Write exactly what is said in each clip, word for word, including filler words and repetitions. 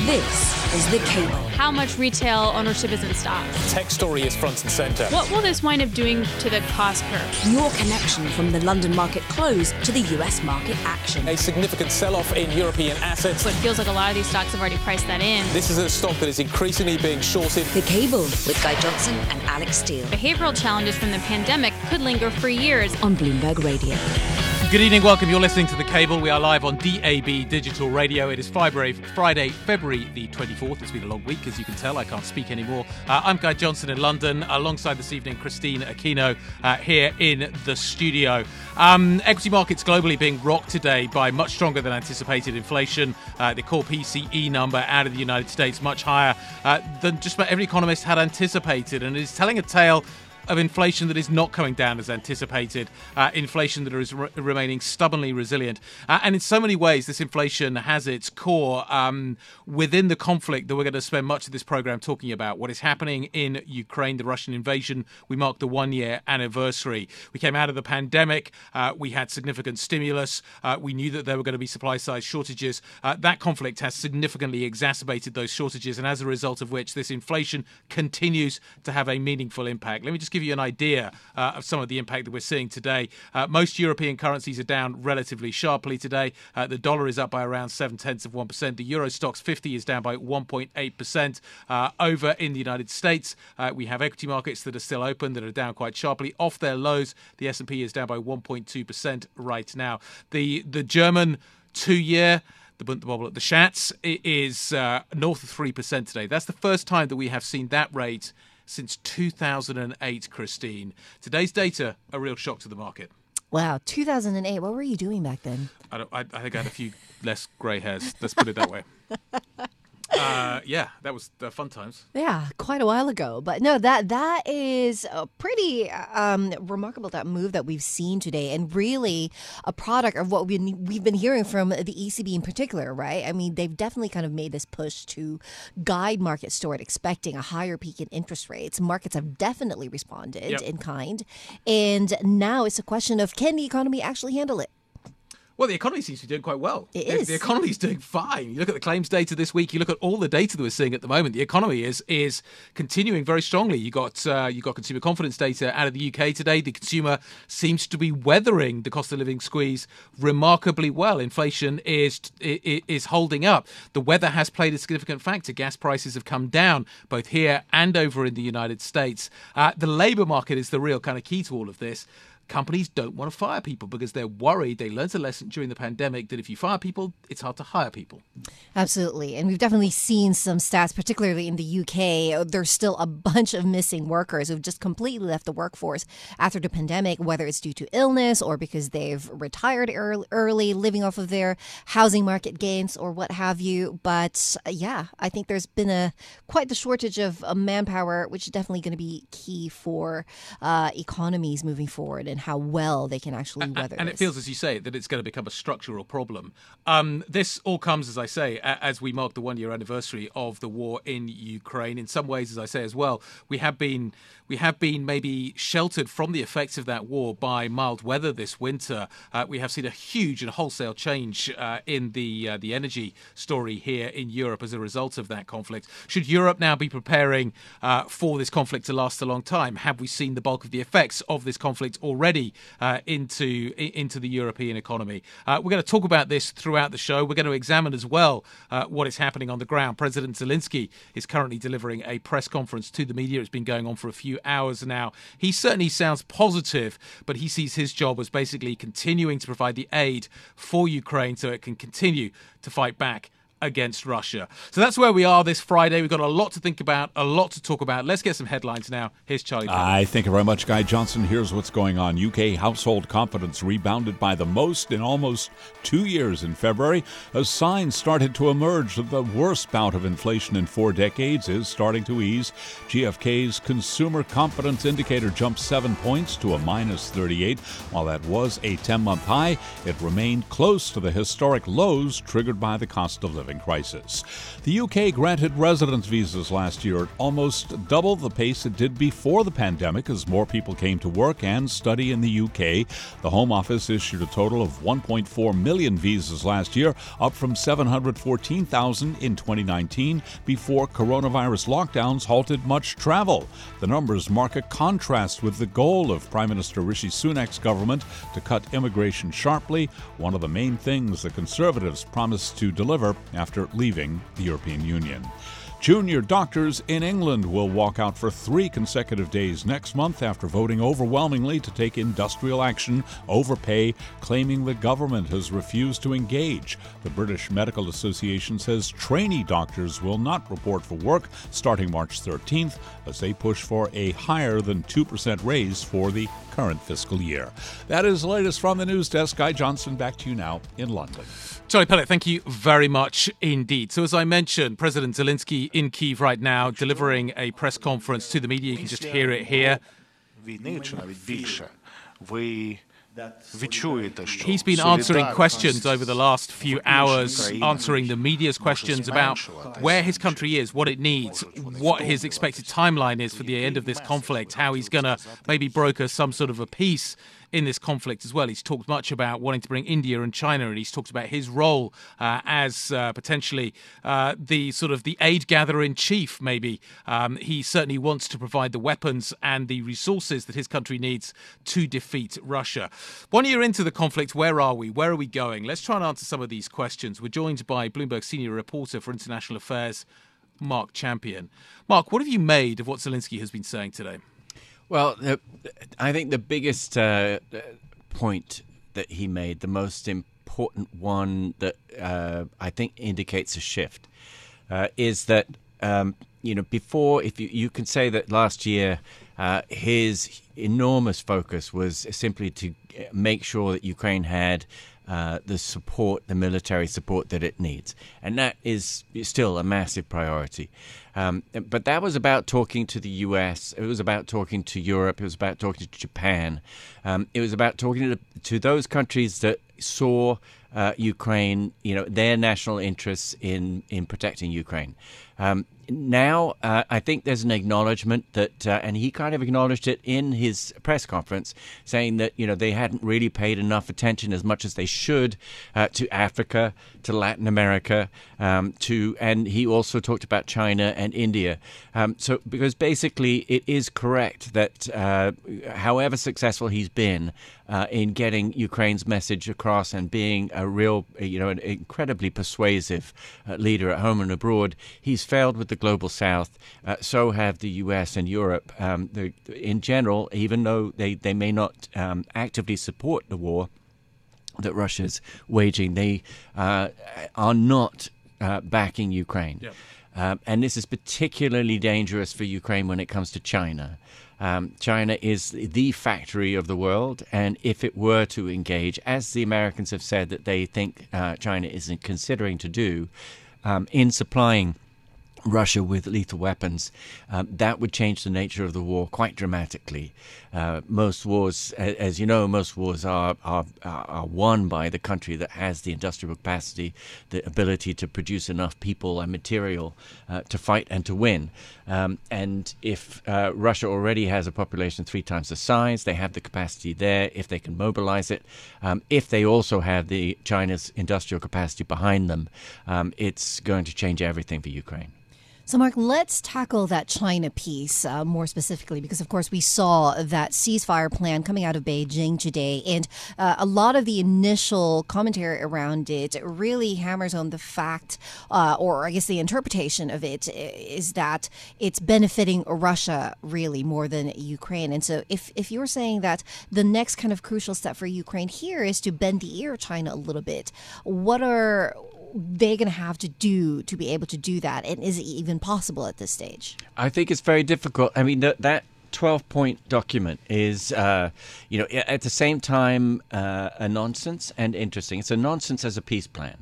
This is The Cable. How much retail ownership is in stocks? Tech story is front and centre. What will this wind up doing to the cost curve? Your connection from the London market close to the U S market action. A significant sell-off in European assets. So it feels like a lot of these stocks have already priced that in. This is a stock that is increasingly being shorted. The Cable with Guy Johnson and Alex Steele. Behavioral challenges from the pandemic could linger for years on Bloomberg Radio. Good evening, welcome. You're listening to The Cable. We are live on D A B Digital Radio. It is Friday, Friday, February the twenty-fourth. It's been a long week, as you can tell. I can't speak anymore. Uh, I'm Guy Johnson in London, alongside this evening Christine Aquino uh, here in the studio. Um, equity markets globally being rocked today by much stronger than anticipated inflation. Uh, the core P C E number out of the United States much higher uh, than just about every economist had anticipated, and is telling a tale of inflation that is not coming down as anticipated, uh, inflation that is re- remaining stubbornly resilient. Uh, and in so many ways, this inflation has its core um, within the conflict that we're going to spend much of this program talking about. What is happening in Ukraine, the Russian invasion. We marked the one-year anniversary. We came out of the pandemic. Uh, we had significant stimulus. Uh, we knew that there were going to be supply-side shortages. Uh, that conflict has significantly exacerbated those shortages, and as a result of which, this inflation continues to have a meaningful impact. Let me just give you an idea uh, of some of the impact that we're seeing today. Uh, most European currencies are down relatively sharply today. Uh, the dollar is up by around seven tenths of one percent. The Euro Stoxx fifty is down by one point eight percent. Uh, over in the United States, uh, we have equity markets that are still open, that are down quite sharply. Off their lows, the S and P is down by one point two percent right now. The, the German two-year The Bund, the Schatz is uh, north of three percent today. That's the first time that we have seen that rate since two thousand eight, Christine. Today's data, a real shock to the market. Wow, two thousand eight. What were you doing back then? I, don't, I, I think I had a few less grey hairs. Let's put it that way. Uh, yeah, that was uh, fun times. Yeah, quite a while ago. But no, that that is a pretty um, remarkable that move that we've seen today, and really a product of what we, we've been hearing from the E C B in particular, right? I mean, they've definitely kind of made this push to guide markets toward expecting a higher peak in interest rates. Markets have definitely responded yep. in kind. And now it's a question of, can the economy actually handle it? Well, the economy seems to be doing quite well. It the, is. The economy is doing fine. You look at the claims data this week. You look at all the data that we're seeing at the moment. The economy is is continuing very strongly. You got uh, you got consumer confidence data out of the U K today. The consumer seems to be weathering the cost of living squeeze remarkably well. Inflation is is holding up. The weather has played a significant factor. Gas prices have come down both here and over in the United States. Uh, the labour market is the real kind of key to all of this. Companies don't want to fire people because they're worried. They learned a lesson during the pandemic that if you fire people, it's hard to hire people. Absolutely. And we've definitely seen some stats, particularly in the U K. There's still a bunch of missing workers who've just completely left the workforce after the pandemic, whether it's due to illness or because they've retired early, living off of their housing market gains or what have you. But uh, yeah, I think there's been a quite the shortage of uh, manpower, which is definitely going to be key for uh, economies moving forward, and how well they can actually weather and, and this. it feels, as you say, that it's going to become a structural problem. Um, this all comes, as I say, a- as we mark the one-year anniversary of the war in Ukraine. In some ways, as I say as well, we have been we have been maybe sheltered from the effects of that war by mild weather this winter. Uh, we have seen a huge and wholesale change uh, in the uh, the energy story here in Europe as a result of that conflict. Should Europe now be preparing uh, for this conflict to last a long time? Have we seen the bulk of the effects of this conflict already? Already uh, into into the European economy. Uh, we're going to talk about this throughout the show. We're going to examine as well uh, what is happening on the ground. President Zelensky is currently delivering a press conference to the media. It's been going on for a few hours now. He certainly sounds positive, but he sees his job as basically continuing to provide the aid for Ukraine so it can continue to fight back against Russia. So that's where we are this Friday. We've got a lot to think about, a lot to talk about. Let's get some headlines now. Here's Charlie Payne. I thank you very much, Guy Johnson. Here's what's going on. U K household confidence rebounded by the most in almost two years in February. As signs started to emerge that the worst bout of inflation in four decades is starting to ease. G F K's consumer confidence indicator jumped seven points to a minus thirty-eight. While that was a ten-month high, it remained close to the historic lows triggered by the cost of living ongoing crisis. The U K granted residence visas last year at almost double the pace it did before the pandemic as more people came to work and study in the U K. The Home Office issued a total of one point four million visas last year, up from seven hundred fourteen thousand in twenty nineteen, before coronavirus lockdowns halted much travel. The numbers mark a contrast with the goal of Prime Minister Rishi Sunak's government to cut immigration sharply, one of the main things the Conservatives promised to deliver after leaving the European Union. Junior doctors in England will walk out for three consecutive days next month after voting overwhelmingly to take industrial action over pay, claiming the government has refused to engage. The British Medical Association says trainee doctors will not report for work starting March thirteenth as they push for a higher than two percent raise for the current fiscal year. That is the latest from the news desk. Guy Johnson, back to you now in London. Charlie Pellet, thank you very much indeed. So as I mentioned, President Zelensky in Kyiv right now delivering a press conference to the media. You can just hear it here. He's been answering questions over the last few hours, answering the media's questions about where his country is, what it needs, what his expected timeline is for the end of this conflict, how he's going to maybe broker some sort of a peace in this conflict as well. He's talked much about wanting to bring India and China, and he's talked about his role uh, as uh, potentially uh, the sort of the aid gatherer in chief, maybe. Um, he certainly wants to provide the weapons and the resources that his country needs to defeat Russia. One year into the conflict, where are we? Where are we going? Let's try and answer some of these questions. We're joined by Bloomberg senior reporter for international affairs, Mark Champion. Mark, what have you made of what Zelensky has been saying today? Well, uh, I think the biggest uh, point that he made, the most important one that uh, I think indicates a shift, uh, is that, um, you know, before, if you, you can say that last year uh, his enormous focus was simply to make sure that Ukraine had Uh, the support, the military support that it needs. And that is still a massive priority. Um, but that was about talking to the U S. It was about talking to Europe. It was about talking to Japan. Um, it was about talking to, to those countries that saw uh, Ukraine, you know, their national interests in, in protecting Ukraine. Um, now, uh, I think there's an acknowledgement that, uh, and he kind of acknowledged it in his press conference, saying that, you know, they hadn't really paid enough attention as much as they should uh, to Africa, to Latin America, um, to, and he also talked about China and India. Um, so, because basically it is correct that uh, however successful he's been uh, in getting Ukraine's message across and being a real, you know, an incredibly persuasive uh, leader at home and abroad, he's failed with the global south. Uh, so have the U S and Europe. Um, the, in general, even though they, they may not um, actively support the war that Russia's waging, they uh, are not uh, backing Ukraine. Yeah. Um, and this is particularly dangerous for Ukraine when it comes to China. Um, China is the factory of the world, and if it were to engage, as the Americans have said that they think uh, China isn't considering to do, um, in supplying Russia with lethal weapons, um, that would change the nature of the war quite dramatically. Uh, most wars, as you know, most wars are, are are won by the country that has the industrial capacity, the ability to produce enough people and material uh, to fight and to win. Um, and if uh, Russia already has a population three times the size, they have the capacity there. If they can mobilize it, um, if they also have the China's industrial capacity behind them, um, it's going to change everything for Ukraine. So, Mark, let's tackle that China piece uh, more specifically, because, of course, we saw that ceasefire plan coming out of Beijing today. And uh, a lot of the initial commentary around it really hammers on the fact, uh, or I guess the interpretation of it, is that it's benefiting Russia really more than Ukraine. And so if, if you're saying that the next kind of crucial step for Ukraine here is to bend the ear of China a little bit, what are they going to have to do to be able to do that? And is it even possible at this stage? I think it's very difficult. I mean, that that twelve-point document is, uh, you know, at the same time uh, a nonsense and interesting. It's a nonsense as a peace plan.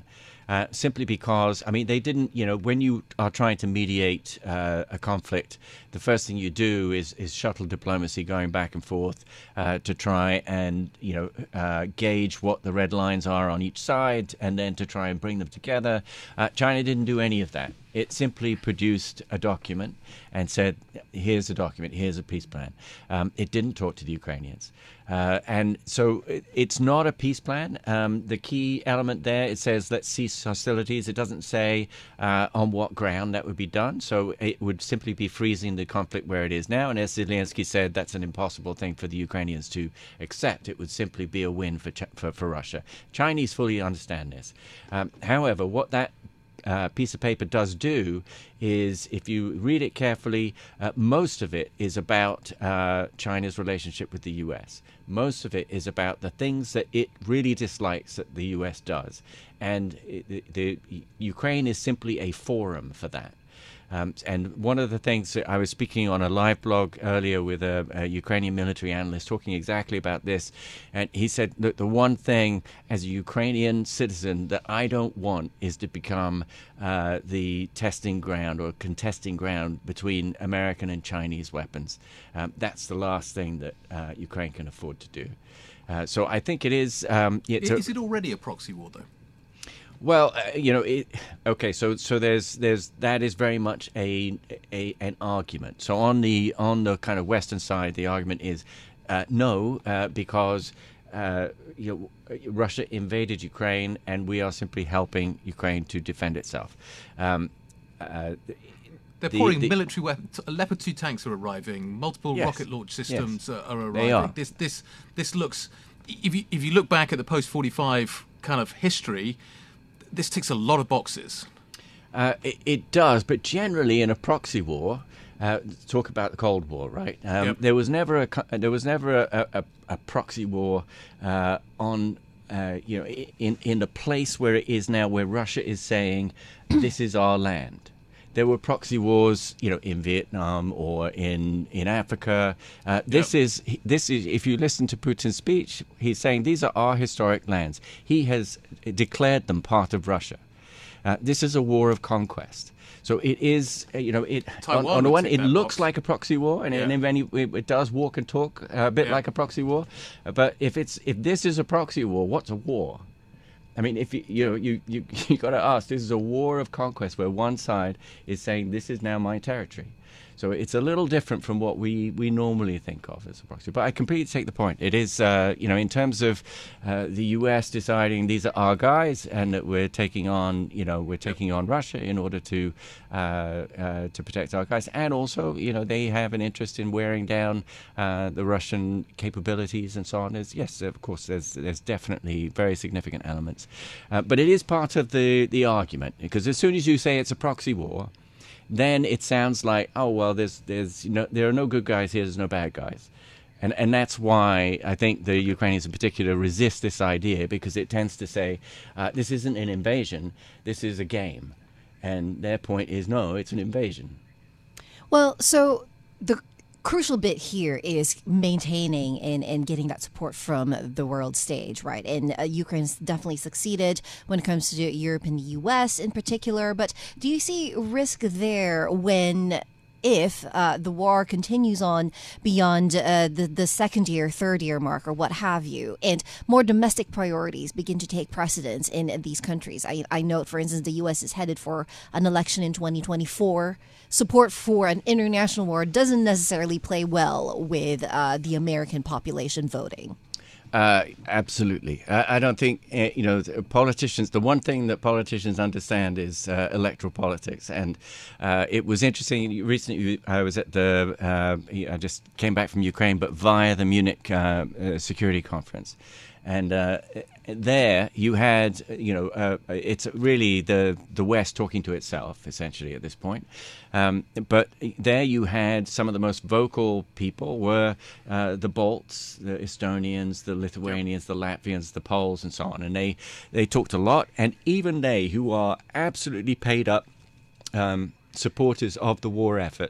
Uh, simply because, I mean, they didn't, you know, when you are trying to mediate uh, a conflict, the first thing you do is, is shuttle diplomacy going back and forth uh, to try and, you know, uh, gauge what the red lines are on each side and then to try and bring them together. Uh, China didn't do any of that. It simply produced a document and said, here's a document, here's a peace plan. Um, it didn't talk to the Ukrainians. Uh, and so it, it's not a peace plan. Um, the key element there, it says, let's cease hostilities. It doesn't say uh, on what ground that would be done. So it would simply be freezing the conflict where it is now. And as Zelensky said, that's an impossible thing for the Ukrainians to accept. It would simply be a win for, Ch- for, for Russia. Chinese fully understand this. Um, however, what that Uh, piece of paper does do is, if you read it carefully, uh, most of it is about uh, China's relationship with the U S. Most of it is about the things that it really dislikes that the U S does. And it, the, the Ukraine is simply a forum for that. Um, and one of the things that I was speaking on a live blog earlier with a, a Ukrainian military analyst talking exactly about this. And he said that the one thing as a Ukrainian citizen that I don't want is to become uh, the testing ground or contesting ground between American and Chinese weapons. Um, that's the last thing that uh, Ukraine can afford to do. Uh, so I think it is... Um, it's is it already a proxy war, though? Well, uh, you know, it, okay. So, so there's, there's that is very much a, a an argument. So on the on the kind of Western side, the argument is uh, no, uh, because uh, you know, Russia invaded Ukraine, and we are simply helping Ukraine to defend itself. Um, uh, They're the, pouring the, military weapons. Leopard two tanks are arriving. Multiple yes, rocket launch systems yes, are, are arriving. They are. This this this looks. If you if you look back at the post forty-five kind of history, this ticks a lot of boxes. Uh, it, it does, but generally in a proxy war, uh, talk about the Cold War, right? Um, Yep. There was never a there was never a, a, a proxy war uh, on uh, you know in in the place where it is now, where Russia is saying this is our land. There were proxy wars, you know, in Vietnam or in in Africa. Uh, this Yep. is this is if you listen to Putin's speech, he's saying these are our historic lands. He has declared them part of Russia. Uh, this is a war of conquest. So it is, uh, you know, it on, on the one, it looks like a proxy war, and, Yeah. and then it, it does walk and talk a bit Yeah. like a proxy war. Uh, but if it's if this is a proxy war, what's a war? I mean, if you you know, you you you got to ask. This is a war of conquest where one side is saying this is now my territory. So it's a little different from what we, we normally think of as a proxy. But I completely take the point. It is, uh, you know, in terms of uh, the U S deciding these are our guys and that we're taking on, you know, we're taking on Russia in order to uh, uh, to protect our guys. And also, you know, they have an interest in wearing down uh, the Russian capabilities and so on. There's, yes, of course, there's there's definitely very significant elements. Uh, but it is part of the, the argument, because as soon as you say it's a proxy war, then it sounds like, oh, well, there's, there's, you know, there are no good guys here, there's no bad guys. And and that's why I think the Ukrainians in particular resist this idea, because it tends to say, uh, this isn't an invasion, this is a game. And their point is, no, it's an invasion. Well, so the crucial bit here is maintaining and, and getting that support from the world stage, right? And uh, Ukraine's definitely succeeded when it comes to Europe and the U S in particular. But do you see risk there when, if uh, the war continues on beyond uh, the, the second year, third year mark, or what have you, and more domestic priorities begin to take precedence in, in these countries? I, I note, for instance, the U S is headed for an election in twenty twenty-four. Support for an international war doesn't necessarily play well with uh, the American population voting. Uh, absolutely. I, I don't think, uh, you know, politicians, the one thing that politicians understand is uh, electoral politics. And uh, it was interesting, recently I was at the, uh, I just came back from Ukraine, but via the Munich uh, uh, Security Conference. And uh, there you had, you know, uh, it's really the, the West talking to itself, essentially, at this point. Um, but there you had some of the most vocal people were uh, the Balts, the Estonians, the Lithuanians, the Latvians, the Poles, and so on. And they, they talked a lot. And even they, who are absolutely paid up um, supporters of the war effort,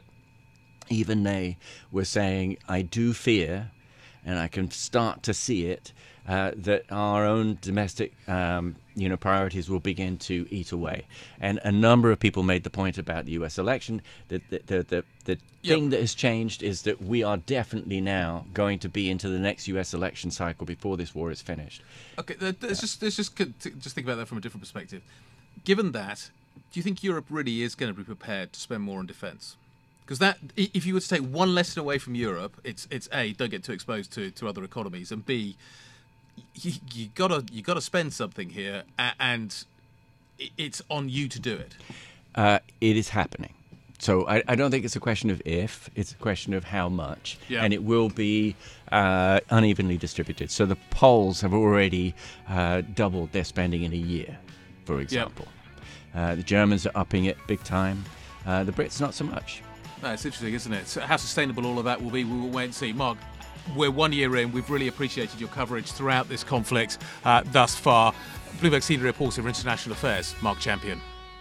even they were saying, I do fear, and I can start to see it, uh, that our own domestic um, you know, priorities will begin to eat away. And a number of people made the point about the U S election that the, the, the, the Yep. thing that has changed is that we are definitely now going to be into the next U S election cycle before this war is finished. Okay, let's yeah. just let's just just think about that from a different perspective. Given that, do you think Europe really is going to be prepared to spend more on defence? Because that, if you were to take one lesson away from Europe, it's it's A, don't get too exposed to, to other economies, and B, you, you gotta you gotta spend something here, and it's on you to do it. Uh, it is happening. So I, I don't think it's a question of if, it's a question of how much. Yeah. And it will be uh, unevenly distributed. So the Poles have already uh, doubled their spending in a year, for example. Yeah. Uh, the Germans are upping it big time. Uh, the Brits, not so much. No, it's interesting, isn't it? So how sustainable all of that will be, we will wait and see. Mark, we're one year in. We've really appreciated your coverage throughout this conflict uh, thus far. Bloomberg Senior Reporter for International Affairs, Mark Champion.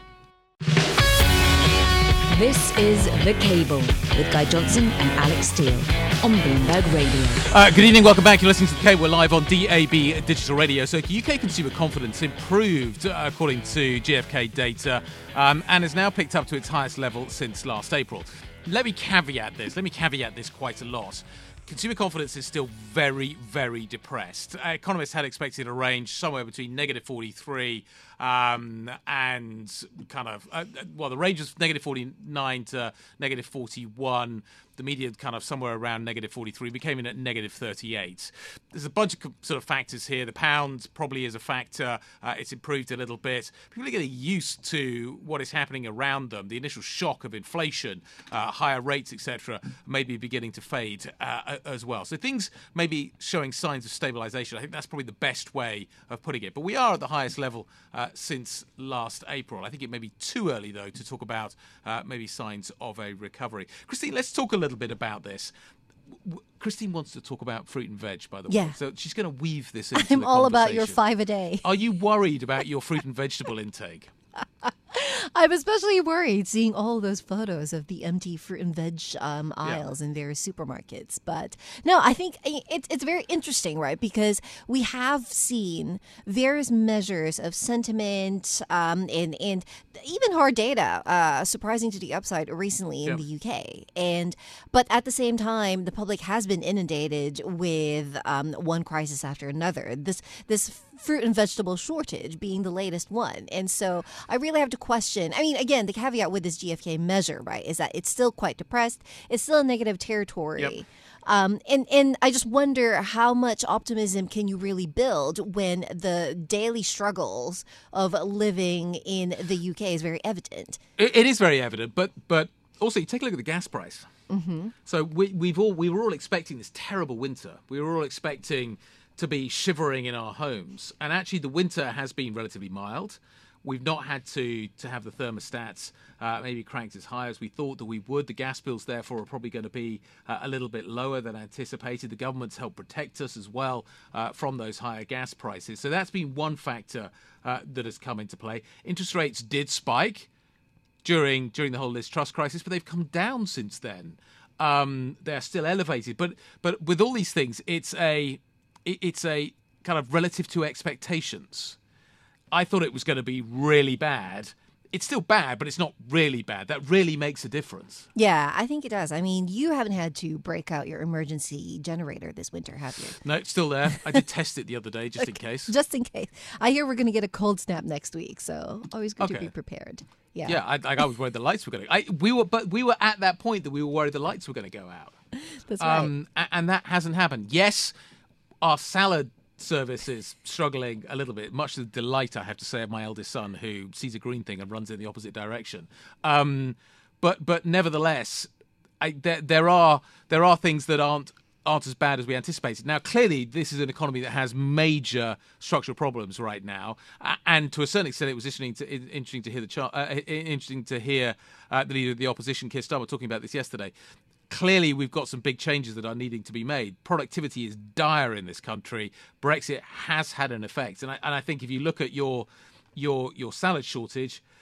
This is The Cable with Guy Johnson and Alex Steele on Bloomberg Radio. Uh, good evening, welcome back. You're listening to The Cable. We're live on D A B Digital Radio. So U K consumer confidence improved, uh, according to G F K data, um, and has now picked up to its highest level since last April. Let me caveat this. Let me caveat this quite a lot. Consumer confidence is still very, very depressed. Uh, economists had expected a range somewhere between negative forty-three um, and kind of, uh, well, the range was negative forty-nine to negative forty-one. The median kind of somewhere around negative forty-three. We came in at negative thirty-eight. There's a bunch of sort of factors here. The pound probably is a factor. Uh, it's improved a little bit. People are getting used to what is happening around them. The initial shock of inflation, uh, higher rates, et cetera, may be beginning to fade uh, as well. So things may be showing signs of stabilisation. I think that's probably the best way of putting it. But we are at the highest level uh, since last April. I think it may be too early, though, to talk about uh, maybe signs of a recovery. Christine, let's talk a little bit about this. Christine wants to talk about fruit and veg, by the way. Yeah. So she's going to weave this into I'm the all about your conversation. five a day. Are you worried about your fruit and vegetable intake? I'm especially worried seeing all those photos of the empty fruit and veg um, aisles yeah. in various supermarkets. But no, I think it's it's very interesting, right? Because we have seen various measures of sentiment um, and and even hard data, uh, surprising to the upside recently in yeah. the U K. And but at the same time, the public has been inundated with um, one crisis after another. This this fruit and vegetable shortage being the latest one, and so I really have to question. I mean, again, the caveat with this G F K measure, right, is that it's still quite depressed. It's still in negative territory. Yep. Um, and, and I just wonder how much optimism can you really build when the daily struggles of living in the U K is very evident. It, it is very evident, but but also you take a look at the gas price. Mm-hmm. So we we've all we were all expecting this terrible winter. We were all expecting to be shivering in our homes, and actually the winter has been relatively mild. We've not had to to have the thermostats uh, maybe cranked as high as we thought that we would. The gas bills, therefore, are probably going to be uh, a little bit lower than anticipated. The government's helped protect us as well uh, from those higher gas prices. So that's been one factor uh, that has come into play. Interest rates did spike during during the whole Liz Truss crisis, but they've come down since then. Um, they're still elevated, but but with all these things, it's a it, it's a kind of relative to expectations. I thought it was going to be really bad. It's still bad, but it's not really bad. That really makes a difference. Yeah, I think it does. I mean, you haven't had to break out your emergency generator this winter, have you? No, it's still there. I did test it the other day, just okay. in case. Just in case. I hear we're going to get a cold snap next week, so always good okay. to be prepared. Yeah, yeah. I, I was worried the lights were going to. We were, but we were at that point that we were worried the lights were going to go out. That's right. Um, and that hasn't happened. Yes, our salad service is struggling a little bit, much to the delight, I have to say, of my eldest son, who sees a green thing and runs in the opposite direction. Um, but but nevertheless, I, there, there are there are things that aren't aren't as bad as we anticipated. Now, clearly, this is an economy that has major structural problems right now, and to a certain extent, it was interesting to interesting to hear the char- uh, interesting to hear uh, the leader of the opposition, Keir Starmer, talking about this yesterday. Clearly, we've got some big changes that are needing to be made. Productivity is dire in this country. Brexit has had an effect, and I, and I think if you look at your your your salad shortage,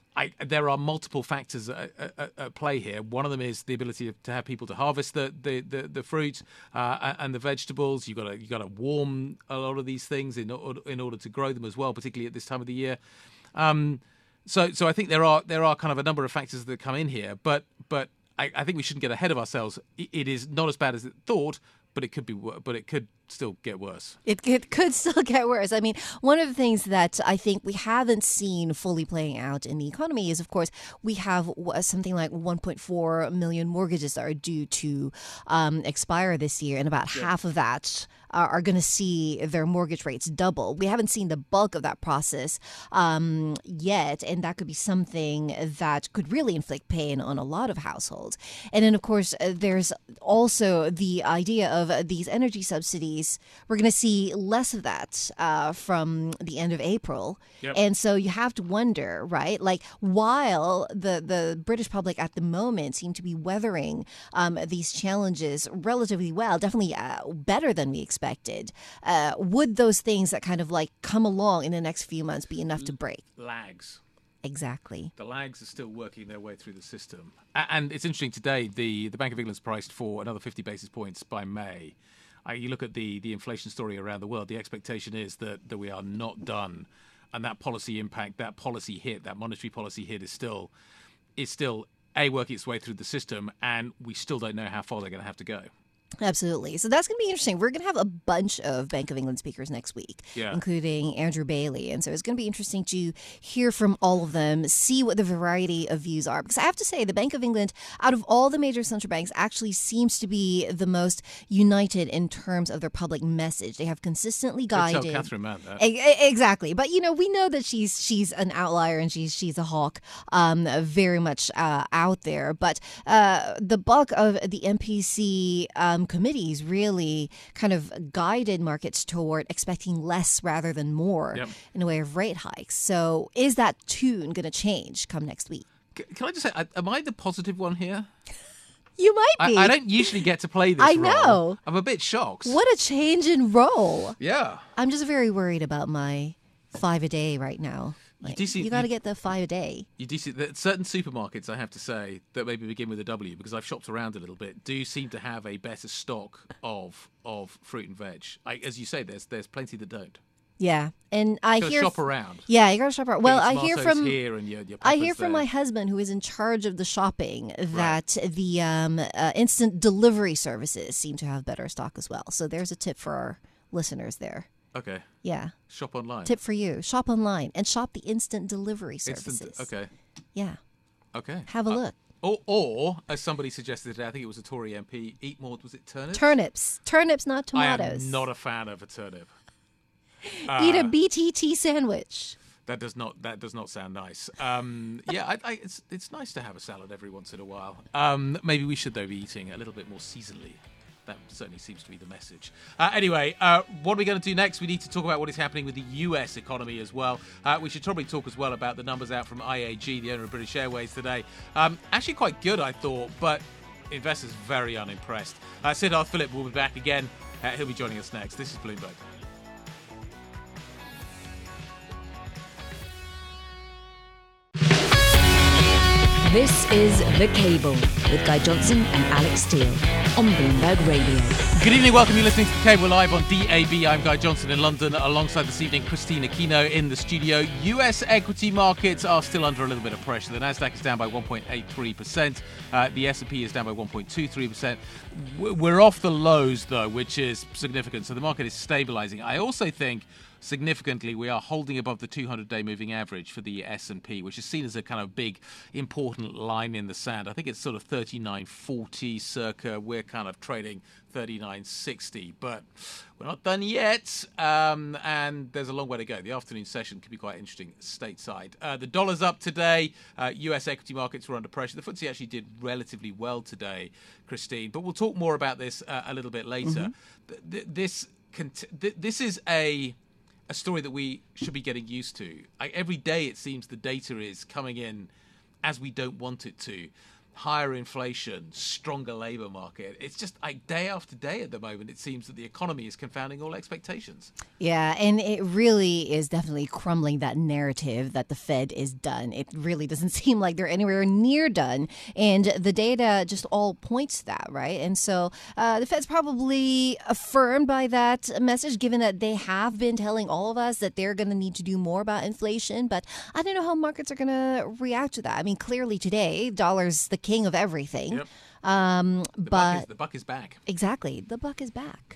I, there are multiple factors at, at, at play here. One of them is the ability to have people to harvest the the, the, the fruit uh, and the vegetables. You got to you got to warm a lot of these things in order, in order to grow them as well, particularly at this time of the year. Um, so so I think there are there are kind of a number of factors that come in here, but but I, I think we shouldn't get ahead of ourselves. It, it is not as bad as it thought, but it could be but it could still get worse. It, it could still get worse. I mean, one of the things that I think we haven't seen fully playing out in the economy is, of course, we have something like one point four million mortgages that are due to um, expire this year, and about yeah. half of that are, are going to see their mortgage rates double. We haven't seen the bulk of that process um, yet, and that could be something that could really inflict pain on a lot of households. And then, of course, there's also the idea of these energy subsidies. We're going to see less of that uh, from the end of April. Yep. And so you have to wonder, right? Like, while the, the British public at the moment seem to be weathering um, these challenges relatively well, definitely uh, better than we expected, uh, would those things that kind of like come along in the next few months be enough to break? Lags. Exactly. The lags are still working their way through the system. And it's interesting today, the, the Bank of England's priced for another fifty basis points by May. Uh, you look at the, the inflation story around the world, the expectation is that, that we are not done. And that policy impact, that policy hit, that monetary policy hit is still, is still A, working its way through the system, and we still don't know how far they're going to have to go. Absolutely. So that's going to be interesting. We're going to have a bunch of Bank of England speakers next week, yeah. including Andrew Bailey. And so it's going to be interesting to hear from all of them, see what the variety of views are. Because I have to say, the Bank of England, out of all the major central banks, actually seems to be the most united in terms of their public message. They have consistently guided. Tell Catherine Mann that. Exactly. But, you know, we know that she's she's an outlier and she's, she's a hawk, um, very much uh, out there. But uh, the bulk of the M P C um, committees really kind of guided markets toward expecting less rather than more yep. in a way of rate hikes. So is that tune going to change come next week? Can I just say, am I the positive one here? You might be. I, I don't usually get to play this I role. know. I'm a bit shocked. What a change in role. Yeah. I'm just very worried about my five a day right now. Like, you, see, you got to get the five a day. You do see that certain supermarkets, I have to say, that maybe begin with a W, because I've shopped around a little bit, do seem to have a better stock of of fruit and veg. I, as you say, there's there's plenty that don't. Yeah, and I you hear shop around. Yeah, you got to shop around. Well, I hear from here and your, your I hear from there. my husband, who is in charge of the shopping, that right. the um, uh, instant delivery services seem to have better stock as well. So there's a tip for our listeners there. Okay. Yeah. Shop online. Tip for you. Shop online and shop the instant delivery services. Instant, okay. Yeah. Okay. Have a uh, look. Or, or, as somebody suggested today, I think it was a Tory M P, eat more, was it turnips? Turnips. Turnips, not tomatoes. I am not a fan of a turnip. Uh, Eat a B T T sandwich. That does not that does not sound nice. Um, yeah, I, I, it's it's nice to have a salad every once in a while. Um, maybe we should, though, be eating a little bit more seasonally. That certainly seems to be the message. Uh, anyway, uh, what are we going to do next? We need to talk about what is happening with the U S economy as well. Uh, we should probably talk as well about the numbers out from I A G, the owner of British Airways, today. Um, actually quite good, I thought, but investors very unimpressed. Uh, Siddharth Philip will be back again. Uh, he'll be joining us next. This is Bloomberg. This is The Cable with Guy Johnson and Alex Steele on Bloomberg Radio. Good evening, welcome. You're listening to The Cable live on D A B. I'm Guy Johnson in London, alongside this evening Christine Aquino in the studio. U S equity markets are still under a little bit of pressure. The Nasdaq is down by one point eight three percent. Uh, the S and P is down by one point two three percent. We're off the lows, though, which is significant. So the market is stabilizing. I also think significantly, we are holding above the two hundred day moving average for the S and P, which is seen as a kind of big, important line in the sand. I think it's sort of thirty-nine forty circa. We're kind of trading thirty-nine sixty, but we're not done yet, um, and there's a long way to go. The afternoon session could be quite interesting stateside. Uh, the dollar's up today. Uh, U S equity markets were under pressure. The F T S E actually did relatively well today, Christine, but we'll talk more about this uh, a little bit later. Mm-hmm. Th- this, cont- th- this is a... a story that we should be getting used to. Like, every day it seems the data is coming in as we don't want it to. higher inflation, stronger labour market. It's just like day after day at the moment, it seems that the economy is confounding all expectations. Yeah, and it really is definitely crumbling that narrative that the Fed is done. It really doesn't seem like they're anywhere near done. And the data just all points to that, right? And so uh, the Fed's probably affirmed by that message, given that they have been telling all of us that they're going to need to do more about inflation. But I don't know how markets are going to react to that. I mean, clearly today, dollar's the king of everything. Yep. Um, The, but buck is, the buck is back. exactly, the buck is back.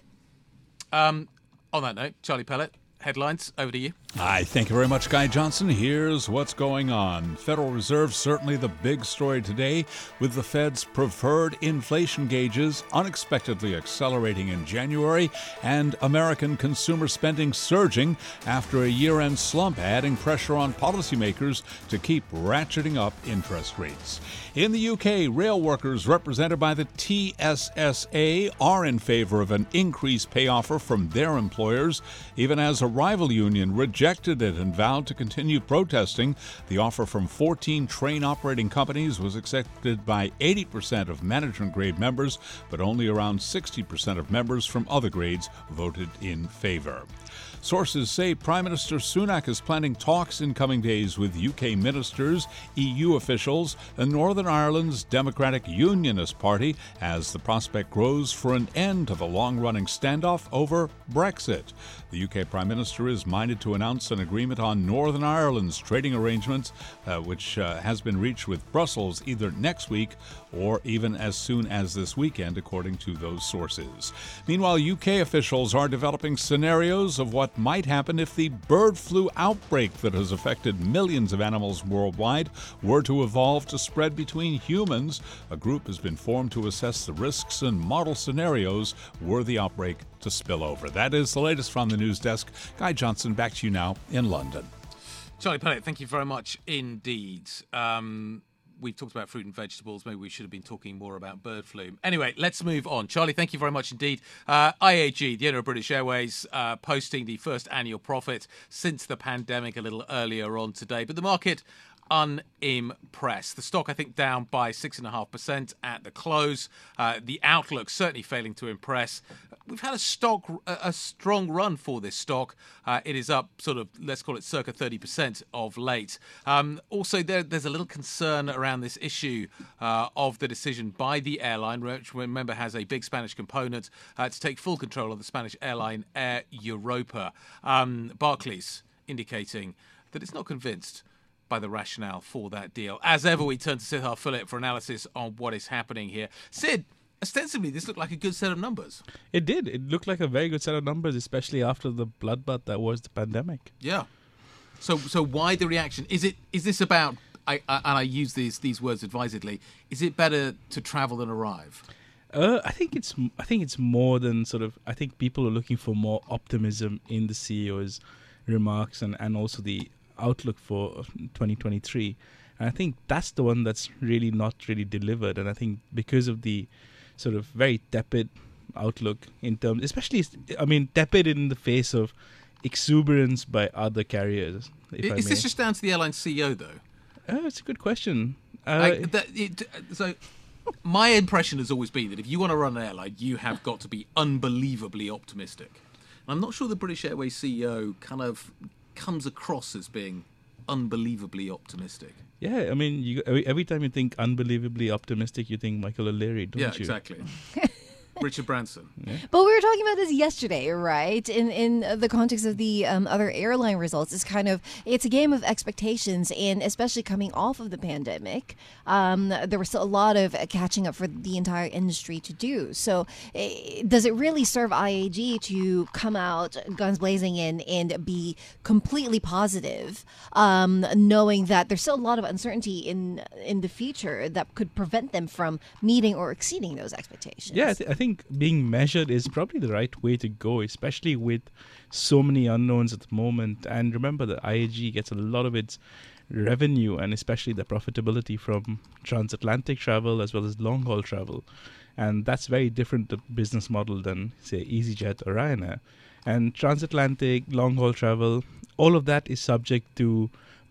Um, on that note, Charlie Pellet, headlines, over to you. Hi, thank you very much, Guy Johnson. Here's what's going on. Federal Reserve, certainly the big story today, with the Fed's preferred inflation gauges unexpectedly accelerating in January and American consumer spending surging after a year-end slump, adding pressure on policymakers to keep ratcheting up interest rates. In the U K, rail workers represented by the T S S A are in favor of an increased pay offer from their employers, even as a rival union rejected it and vowed to continue protesting. The offer from fourteen train operating companies was accepted by eighty percent of management-grade members, but only around sixty percent of members from other grades voted in favor. Sources say Prime Minister Sunak is planning talks in coming days with U K ministers, E U officials, and Northern Ireland's Democratic Unionist Party as the prospect grows for an end to the long-running standoff over Brexit. The U K Prime Minister is minded to announce an agreement on Northern Ireland's trading arrangements, uh, which uh, has been reached with Brussels either next week or even as soon as this weekend, according to those sources. Meanwhile, U K officials are developing scenarios of what might happen if the bird flu outbreak that has affected millions of animals worldwide were to evolve to spread between humans. A group has been formed to assess the risks and model scenarios were the outbreak to spill over. That is the latest from the news desk. Guy Johnson, back to you now in London. Charlie Pellet, thank you very much indeed. Um, we've talked about fruit and vegetables. Maybe we should have been talking more about bird flu. Anyway, let's move on. Charlie, thank you very much indeed. Uh, I A G, the owner of British Airways, uh, posting the first annual profit since the pandemic a little earlier on today. But the market unimpressed. The stock, I think, down by six point five percent at the close. Uh, the outlook certainly failing to impress. We've had a stock, a, a strong run for this stock. Uh, it is up sort of, let's call it circa thirty percent of late. Um, also, there, there's a little concern around this issue uh, of the decision by the airline, which remember has a big Spanish component, uh, to take full control of the Spanish airline Air Europa. Um, Barclays indicating that it's not convinced by the rationale for that deal. As ever, we turn to Siddharth Phillip for analysis on what is happening here. Sid, ostensibly, this looked like a good set of numbers. It did. It looked like a very good set of numbers, especially after the bloodbath that was the pandemic. Yeah. So, so why the reaction? Is it? Is this about? I, I, and I use these these words advisedly. Is it better to travel than arrive? Uh, I think it's. I think it's more than sort of. I think people are looking for more optimism in the C E O's remarks and, and also the outlook for twenty twenty-three. And I think that's the one that's really not really delivered. And I think because of the sort of very tepid outlook in terms, especially, I mean, tepid in the face of exuberance by other carriers. If Is I this may. just down to the airline C E O, though? Oh, it's a good question. Uh, I, that, it, so, my impression has always been that if you want to run an airline, you have got to be unbelievably optimistic. And I'm not sure the British Airways C E O kind of comes across as being unbelievably optimistic. Yeah, I mean, you, every, every time you think unbelievably optimistic, you think Michael O'Leary, don't yeah, you? exactly. Richard Branson. Yeah. But we were talking about this yesterday, right? In in the context of the um, other airline results, it's kind of it's a game of expectations, and especially coming off of the pandemic, um, there was still a lot of catching up for the entire industry to do. So, eh, does it really serve I A G to come out guns blazing and and be completely positive, um, knowing that there's still a lot of uncertainty in in the future that could prevent them from meeting or exceeding those expectations? Yeah, I, th- I think. I think being measured is probably the right way to go, especially with so many unknowns at the moment. And remember that I A G gets a lot of its revenue and especially the profitability from transatlantic travel as well as long-haul travel. And that's very different to business model than, say, EasyJet or Ryanair. And transatlantic, long-haul travel, all of that is subject to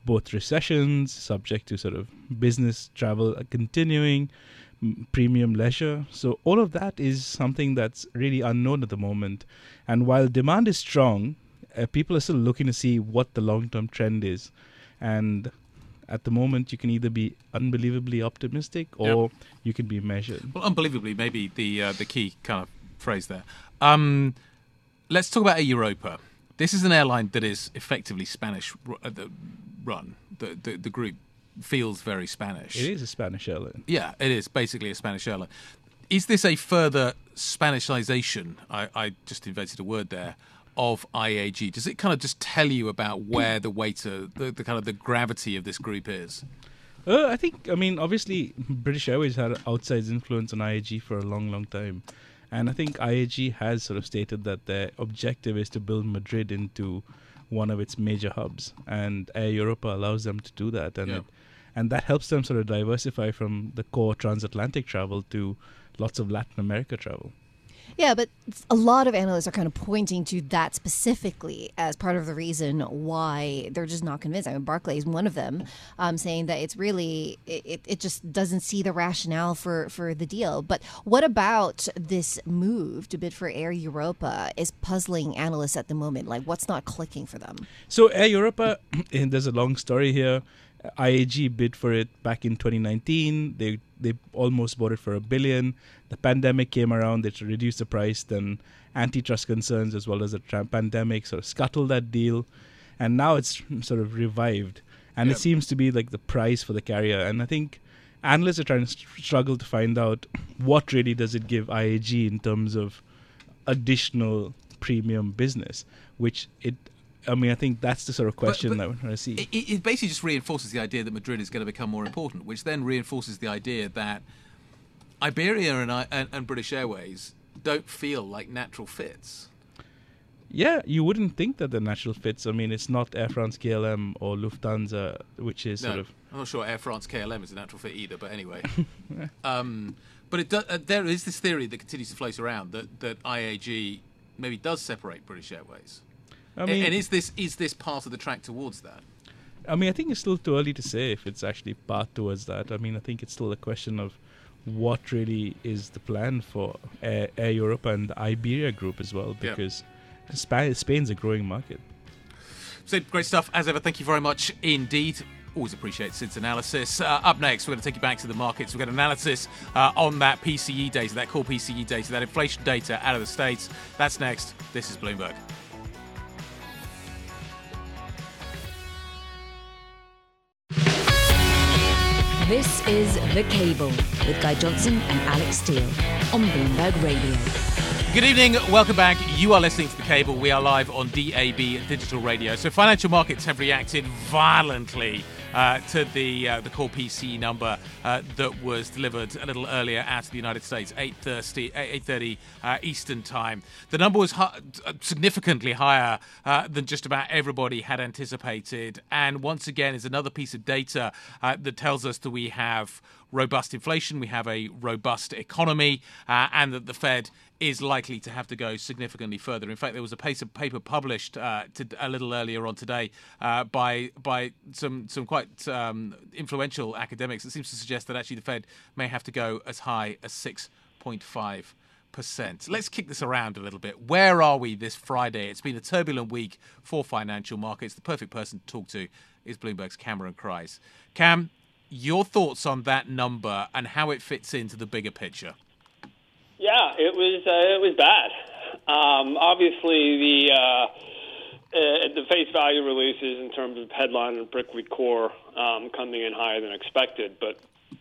both recessions, subject to sort of business travel continuing, m- premium leisure. So all of that is something that's really unknown at the moment. And while demand is strong, uh, people are still looking to see what the long-term trend is. And at the moment, you can either be unbelievably optimistic or yep. you can be measured. Well, unbelievably, maybe the uh, the key kind of phrase there. Um, let's talk about Air Europa. This is an airline that is effectively Spanish uh, the run. The, the the group feels very Spanish. It is a Spanish airline. Yeah, it is basically a Spanish airline. Is this a further Spanishization? I, I just invented a word there. Of I A G. Does it kind of just tell you about where the weight, of, the, the kind of the gravity of this group is? Uh, I think, I mean, obviously, British Airways had outsized influence on I A G for a long, long time. And I think I A G has sort of stated that their objective is to build Madrid into one of its major hubs. And Air Europa allows them to do that. And, yeah. it, and that helps them sort of diversify from the core transatlantic travel to lots of Latin America travel. Yeah, but a lot of analysts are kind of pointing to that specifically as part of the reason why they're just not convinced. I mean, Barclays is one of them, um, saying that it's really, it, it just doesn't see the rationale for, for the deal. But what about this move to bid for Air Europa is puzzling analysts at the moment? Like, what's not clicking for them? So Air Europa, and there's a long story here. I A G bid for it back in twenty nineteen. They they almost bought it for a billion. The pandemic came around. They reduced the price. Then antitrust concerns as well as the tra- pandemic sort of scuttled that deal. And now it's sort of revived. And yep. it seems to be like the prize for the carrier. And I think analysts are trying to st- struggle to find out what really does it give I A G in terms of additional premium business, which it I mean, I think that's the sort of question but, but that we're trying to see. It, it basically just reinforces the idea that Madrid is going to become more important, which then reinforces the idea that Iberia and, and, and British Airways don't feel like natural fits. Yeah, you wouldn't think that they're natural fits. I mean, it's not Air France K L M or Lufthansa, which is no, sort of... I'm not sure Air France K L M is a natural fit either, but anyway. um, but it do, uh, there is this theory that continues to float around that, that I A G maybe does separate British Airways. I mean, and is this is this part of the track towards that? I mean, I think it's still too early to say if it's actually part towards that. I mean, I think it's still a question of what really is the plan for Air, Air Europa and the Iberia group as well, because yep. Sp- Spain's a growing market. So great stuff as ever. Thank you very much indeed. Always appreciate Sid's analysis. Uh, up next, we're going to take you back to the markets. We've got analysis uh, on that P C E data, that core P C E data, that inflation data out of the States. That's next. This is Bloomberg. This is The Cable with Guy Johnson and Alex Steele on Bloomberg Radio. Good evening, welcome back. You are listening to The Cable. We are live on D A B Digital Radio. So financial markets have reacted violently uh, to the uh, the core P C E number uh, that was delivered a little earlier out of the United States, eight thirty uh, Eastern Time. The number was hu- significantly higher uh, than just about everybody had anticipated. And once again, is another piece of data uh, that tells us that we have robust inflation, we have a robust economy, uh, and that the Fed is likely to have to go significantly further. In fact, there was a piece of paper published uh, to, a little earlier on today uh, by by some some quite um, influential academics that seems to suggest that actually the Fed may have to go as high as six point five percent. Let's kick this around a little bit. Where are we this Friday? It's been a turbulent week for financial markets. The perfect person to talk to is Bloomberg's Cameron Kreis. Cam, your thoughts on that number and how it fits into the bigger picture? Yeah, it was uh, it was bad. Um, obviously, the uh, uh, the face value releases in terms of headline and Brick Core um, coming in higher than expected, but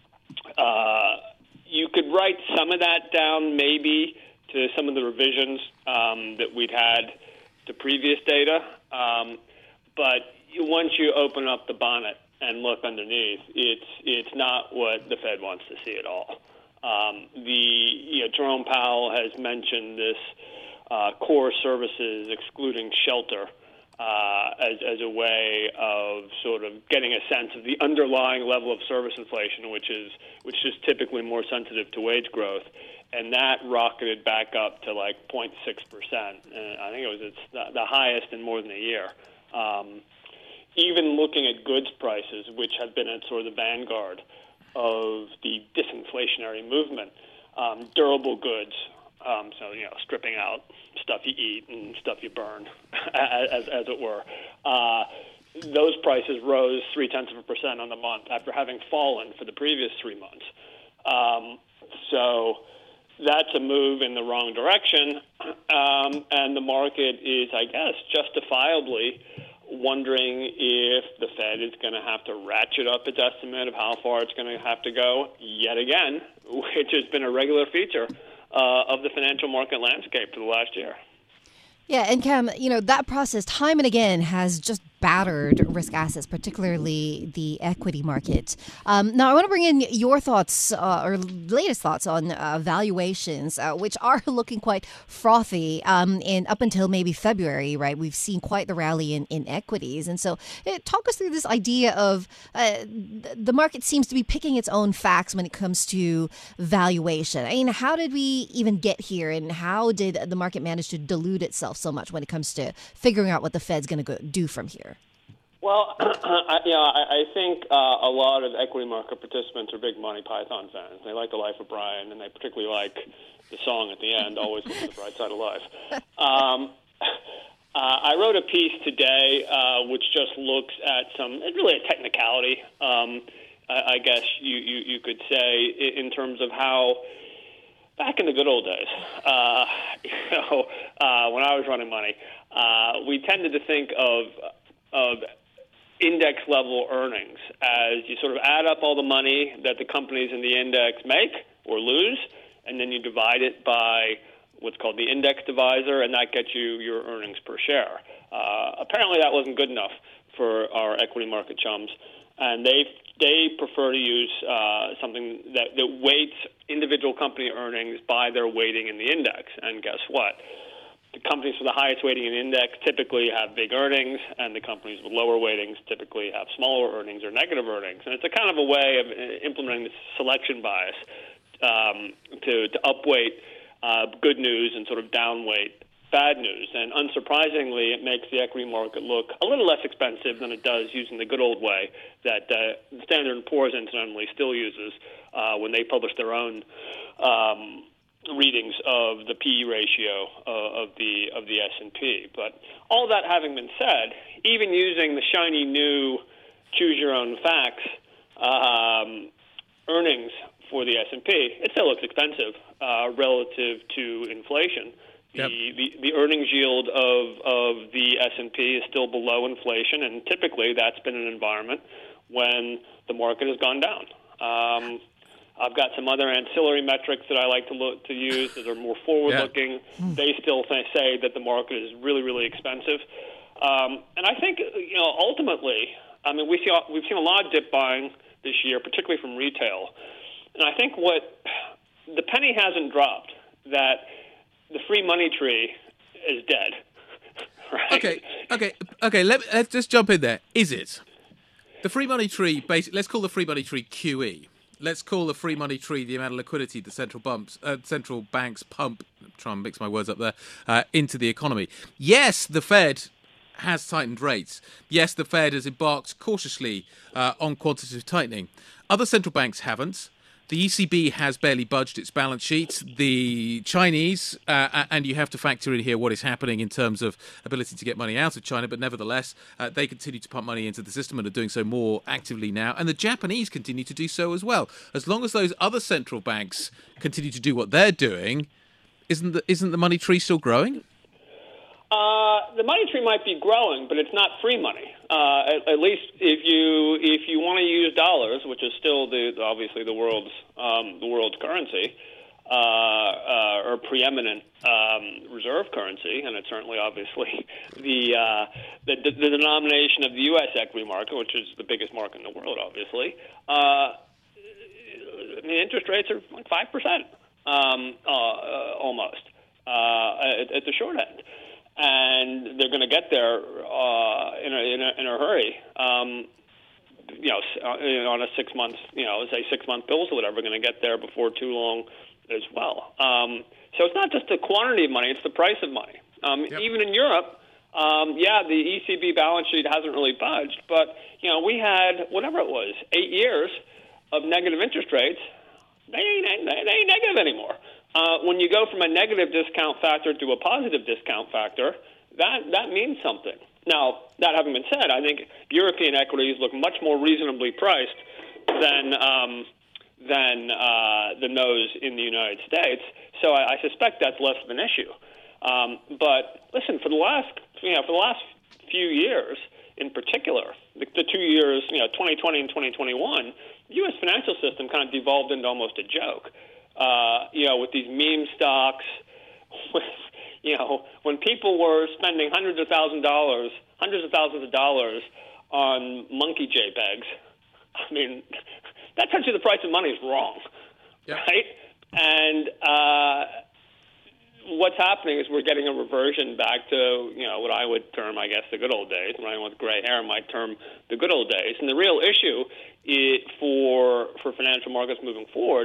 uh, you could write some of that down maybe to some of the revisions um, that we'd had to previous data. Um, but once you open up the bonnet and look underneath, it's it's not what the Fed wants to see at all. Um, the you know, Jerome Powell has mentioned this uh, core services excluding shelter uh, as, as a way of sort of getting a sense of the underlying level of service inflation, which is which is typically more sensitive to wage growth, and that rocketed back up to like zero point six percent. And I think it was it's the, the highest in more than a year. Um, even looking at goods prices, which have been at sort of the vanguard of the disinflationary movement, um, durable goods, um, so, you know, stripping out stuff you eat and stuff you burn, as, as it were, uh, those prices rose three-tenths of a percent on the month after having fallen for the previous three months. Um, so that's a move in the wrong direction, um, and the market is, I guess, justifiably wondering if the Fed is going to have to ratchet up its estimate of how far it's going to have to go yet again, which has been a regular feature uh, of the financial market landscape for the last year. Yeah, and Cam, you know, that process time and again has just battered risk assets, particularly the equity market. Um, now, I want to bring in your thoughts uh, or latest thoughts on uh, valuations, uh, which are looking quite frothy. Um, and up until maybe February, right, we've seen quite the rally in, in equities. And so uh, talk us through this idea of uh, the market seems to be picking its own facts when it comes to valuation. I mean, how did we even get here, and how did the market manage to delude itself so much when it comes to figuring out what the Fed's going to do from here? Well, I, you know, I, I think uh, a lot of equity market participants are big Monty Python fans. They like The Life of Brian, and they particularly like the song at the end, Always Look at the Bright Side of Life. Um, uh, I wrote a piece today uh, which just looks at some, it's really a technicality, um, I, I guess you, you, you could say, in terms of how back in the good old days, uh, you know, uh, when I was running money, uh, we tended to think of of index-level earnings as you sort of add up all the money that the companies in the index make or lose, and then you divide it by what's called the index divisor, and that gets you your earnings per share. Uh, apparently that wasn't good enough for our equity market chums, and they they prefer to use uh, something that, that weights individual company earnings by their weighting in the index. And guess what? The companies with the highest weighting in the index typically have big earnings, and the companies with lower weightings typically have smaller earnings or negative earnings. And it's a kind of a way of implementing this selection bias um, to, to upweight uh, good news and sort of downweight bad news. And unsurprisingly, it makes the equity market look a little less expensive than it does using the good old way that uh, Standard and Poor's incidentally still uses uh, when they publish their own um readings of the P E ratio uh, of the of the S and P. But all that having been said, even using the shiny new choose your own facts um, earnings for the S and P, it still looks expensive uh, relative to inflation. Yep. The, the the earnings yield of of the S and P is still below inflation, and typically that's been an environment when the market has gone down. Um, I've got some other ancillary metrics that I like to look to use that are more forward-looking. Yeah. They still th- say that the market is really, really expensive, um, and I think you know ultimately, I mean, we see we've seen a lot of dip buying this year, particularly from retail, and I think what the penny hasn't dropped that the free money tree is dead. Right? Okay, okay, okay. Let, let's just jump in there. Is it the free money tree? Basically, let's call the free money tree Q E. Let's call the free money tree the amount of liquidity the central bumps, uh, central banks pump. Try and mix my words up there uh, into the economy. Yes, the Fed has tightened rates. Yes, the Fed has embarked cautiously uh, on quantitative tightening. Other central banks haven't. The E C B has barely budged its balance sheet. The Chinese, uh, and you have to factor in here what is happening in terms of ability to get money out of China, but nevertheless, uh, they continue to pump money into the system and are doing so more actively now. And the Japanese continue to do so as well. As long as those other central banks continue to do what they're doing, isn't the, isn't the money tree still growing? Uh, the money tree might be growing, but it's not free money. Uh, at, at least if you if you want to use dollars, which is still the obviously the world's um, the world's currency, uh, uh, or preeminent um, reserve currency, and it's certainly obviously the, uh, the the denomination of the U S equity market, which is the biggest market in the world, obviously. Uh, I mean, interest rates are like five percent, um, uh, uh, almost uh, at, at the short end. And they're going to get there uh, in, a, in, a, in a hurry. Um, you know, on a six month, you know, say six month bills or whatever, going to get there before too long as well. Um, so it's not just the quantity of money; it's the price of money. Um, yep. Even in Europe, Um, yeah, the E C B balance sheet hasn't really budged, but, you know, we had, whatever it was, eight years of negative interest rates. They ain't, they ain't negative anymore. Uh, when you go from a negative discount factor to a positive discount factor, that, that means something. Now, that having been said, I think European equities look much more reasonably priced than um, than uh, the nose in the United States, so I, I suspect that's less of an issue. Um, but listen, for the last you know for the last few years, in particular, the, the two years, you know, twenty twenty and twenty twenty-one, the U S financial system kind of devolved into almost a joke. Uh, you know, with these meme stocks, with you know, when people were spending hundreds of thousand dollars, hundreds of thousands of dollars on monkey JPEGs, I mean, that touching the price of money is wrong, yep. right? And uh, what's happening is we're getting a reversion back to, you know, what I would term, I guess, the good old days. Anyone with gray hair might term the good old days. And the real issue is for for financial markets moving forward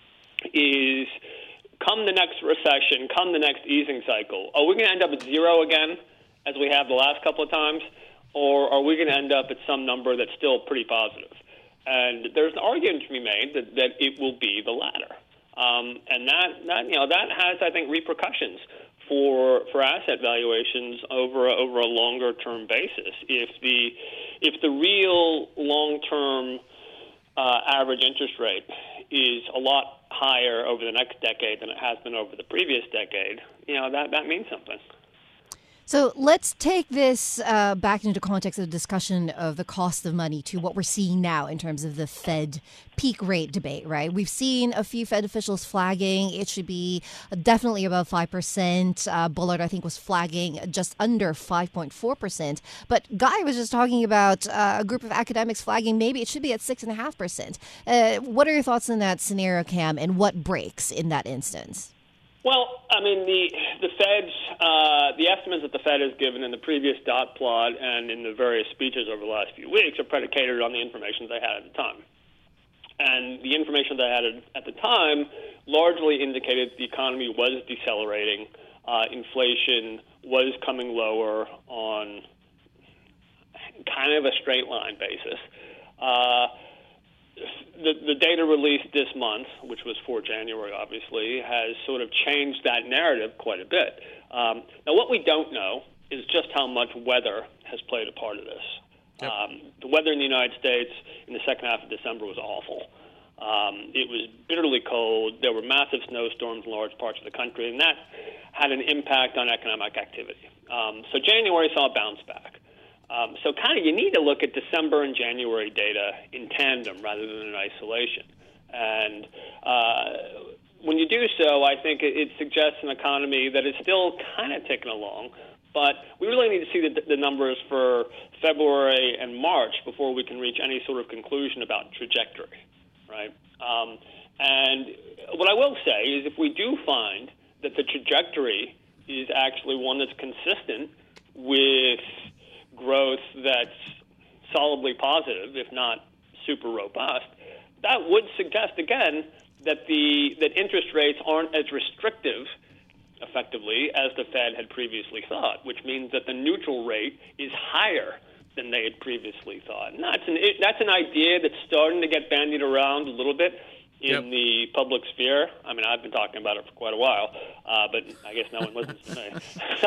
is, come the next recession, come the next easing cycle, are we going to end up at zero again, as we have the last couple of times, or are we going to end up at some number that's still pretty positive? And there's an argument to be made that, that it will be the latter. Um, and that, that, you know, that has, I think, repercussions for for asset valuations over a, over a longer term basis. If the if the real long term uh, average interest rate is a lot higher over the next decade than it has been over the previous decade, you know, that, that means something. So let's take this uh, back into context of the discussion of the cost of money to what we're seeing now in terms of the Fed peak rate debate, right? We've seen a few Fed officials flagging it should be definitely above five percent. Uh, Bullard, I think, was flagging just under five point four percent. But Guy was just talking about uh, a group of academics flagging maybe it should be at six point five percent. Uh, what are your thoughts on that scenario, Cam, and what breaks in that instance? Well, I mean, the the Fed's uh, the estimates that the Fed has given in the previous dot plot and in the various speeches over the last few weeks are predicated on the information they had at the time. And the information they had at the time largely indicated the economy was decelerating, uh, inflation was coming lower on kind of a straight line basis. Uh, The, the data released this month, which was for January, obviously, has sort of changed that narrative quite a bit. Um, now, what we don't know is just how much weather has played a part of this. Yep. Um, the weather in the United States in the second half of December was awful. Um, it was bitterly cold. There were massive snowstorms in large parts of the country, and that had an impact on economic activity. Um, so January saw a bounce back. Um, so kind of you need to look at December and January data in tandem rather than in isolation. And uh, when you do so, I think it, it suggests an economy that is still kind of ticking along. But we really need to see the, the numbers for February and March before we can reach any sort of conclusion about trajectory, right? Um, and what I will say is if we do find that the trajectory is actually one that's consistent with growth that's solidly positive, if not super robust, that would suggest, again, that the that interest rates aren't as restrictive, effectively, as the Fed had previously thought, which means that the neutral rate is higher than they had previously thought. And that's an, it, that's an idea that's starting to get bandied around a little bit in yep. the public sphere. I mean, I've been talking about it for quite a while, uh, but I guess no one listens to me.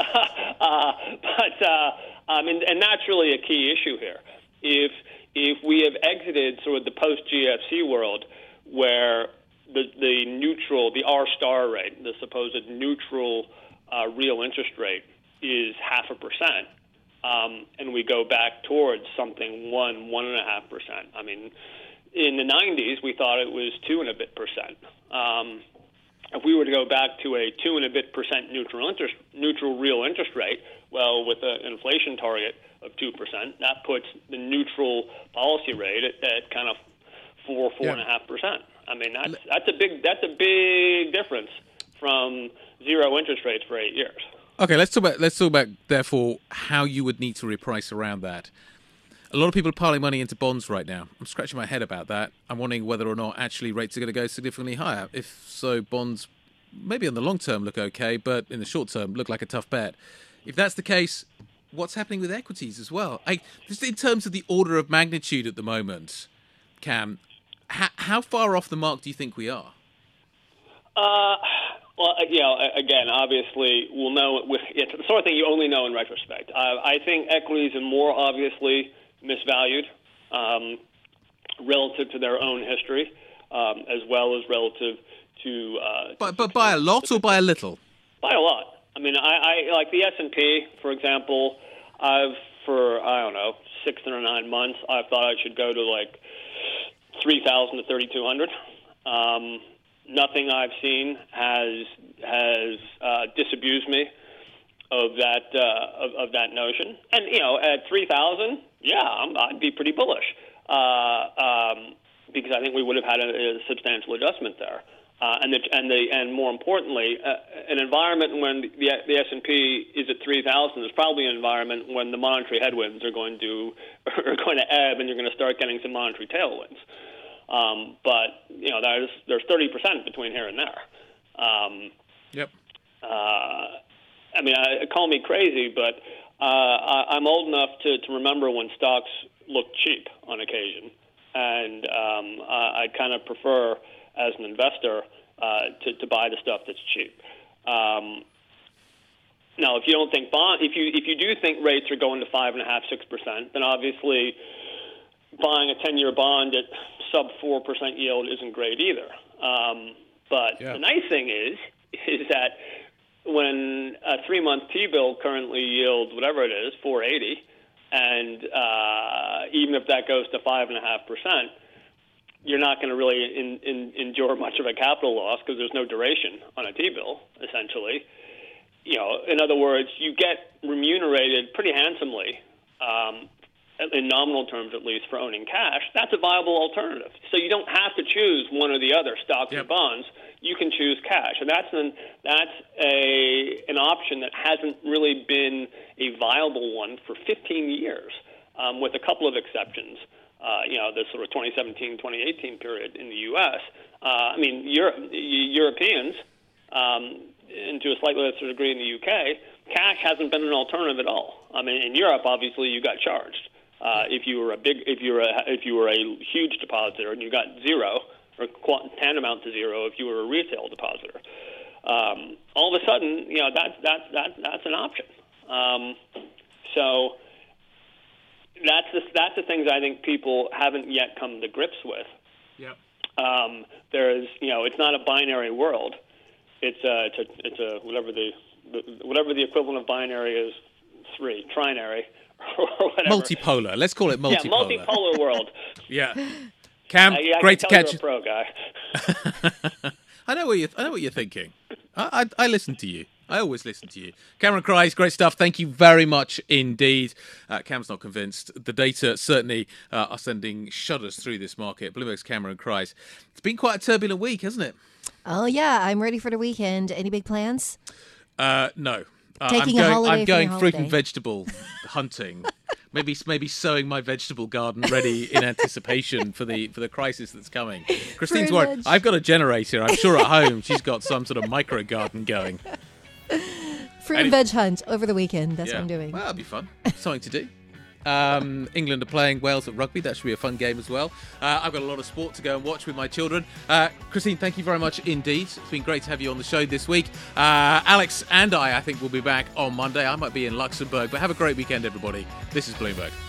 uh, but uh, I mean, and that's really a key issue here. If if we have exited sort of the post-G F C world, where the the neutral, the R star rate, the supposed neutral uh, real interest rate is half a percent, um, and we go back towards something one, one and a half percent. I mean, in the nineties, we thought it was two and a bit percent. Um, if we were to go back to a two and a bit percent neutral interest, neutral real interest rate, well, with an inflation target of two percent, that puts the neutral policy rate at, at kind of four, four yeah. and a half percent. I mean, that's that's a big that's a big difference from zero interest rates for eight years. Okay, let's talk about let's talk about therefore how you would need to reprice around that. A lot of people are piling money into bonds right now. I'm scratching my head about that. I'm wondering whether or not actually rates are going to go significantly higher. If so, bonds maybe in the long term look okay, but in the short term look like a tough bet. If that's the case, what's happening with equities as well. I, just in terms of the order of magnitude at the moment, Cam, how, how far off the mark do you think we are? Uh, well, you know, again, obviously, we'll know. It's the sort of thing you only know in retrospect. Uh, I think equities are more obviously misvalued um, relative to their own history, um, as well as relative to. Uh, but but by a lot or by a little? By a lot. I mean, I, I like the S and P, for example. I've for I don't know six or nine months. I thought I should go to like three thousand to thirty two hundred. Um, nothing I've seen has has uh, disabused me of that uh, of, of that notion. And you know, at three thousand, yeah, I'm, I'd be pretty bullish uh, um, because I think we would have had a, a substantial adjustment there. Uh, and the, and the and more importantly, uh, an environment when the, the S and P is at three thousand is probably an environment when the monetary headwinds are going to are going to ebb, and you're going to start getting some monetary tailwinds. Um, but you know, there's there's thirty percent between here and there. Um, yep. Uh, I mean, I, call me crazy, but uh, I, I'm old enough to, to remember when stocks looked cheap on occasion, and um, I, I kind of prefer, as an investor, uh, to, to buy the stuff that's cheap. Um, now, if you don't think bond, if you if you do think rates are going to five and a half, six percent, then obviously buying a ten-year bond at sub four percent yield isn't great either. Um, but yeah. The nice thing is is that when a three-month T-bill currently yields whatever it is, four eighty, and uh, even if that goes to five and a half percent. You're not going to really in, in, endure much of a capital loss because there's no duration on a T-bill, essentially. You know, in other words, you get remunerated pretty handsomely, um, in nominal terms at least, for owning cash. That's a viable alternative. So you don't have to choose one or the other, stocks yep. or bonds. You can choose cash, and that's an that's a an option that hasn't really been a viable one for fifteen years, um, with a couple of exceptions. Uh, you know, the sort of twenty seventeen, twenty eighteen period in the U S. Uh, I mean, Euro- Europeans, um, and to a slightly lesser degree in the U K, cash hasn't been an alternative at all. I mean, in Europe, obviously, you got charged uh, if you were a big, if you were a, if you were a huge depositor, and you got zero or tantamount to zero if you were a retail depositor. Um, all of a sudden, you know, that's that's that's that's an option. Um, so. That's the, that's the things I think people haven't yet come to grips with. Yep. Um, there's, you know, it's not a binary world. It's a, it's a, it's a whatever the, the whatever the equivalent of binary is, three, trinary, or whatever. Multipolar. Let's call it multipolar. Yeah, multipolar world. yeah. Cam, uh, yeah, great to catch you. Pro guy. I know what you. I know what you're thinking. I, I, I listen to you. I always listen to you. Cameron Crise, great stuff. Thank you very much indeed. Uh, Cam's not convinced. The data certainly uh, are sending shudders through this market. Bloomberg's Cameron Crise. It's been quite a turbulent week, hasn't it? Oh, yeah. I'm ready for the weekend. Any big plans? Uh, no. Uh, Taking I'm a going, holiday I'm going for fruit holiday. and vegetable hunting. Maybe maybe sowing my vegetable garden ready in anticipation for the for the crisis that's coming. Christine's Fruit and worried. veg. I've got a generator. I'm sure at home she's got some sort of micro garden going. Fruit Any- and veg hunt over the weekend. That's yeah. what I'm doing. Well, that'll be fun. Something to do. Um, England are playing Wales at rugby. That should be a fun game as well. Uh, I've got a lot of sport to go and watch with my children. Uh, Christine, thank you very much indeed. It's been great to have you on the show this week. Uh, Alex and I, I think, will be back on Monday. I might be in Luxembourg, but have a great weekend, everybody. This is Bloomberg.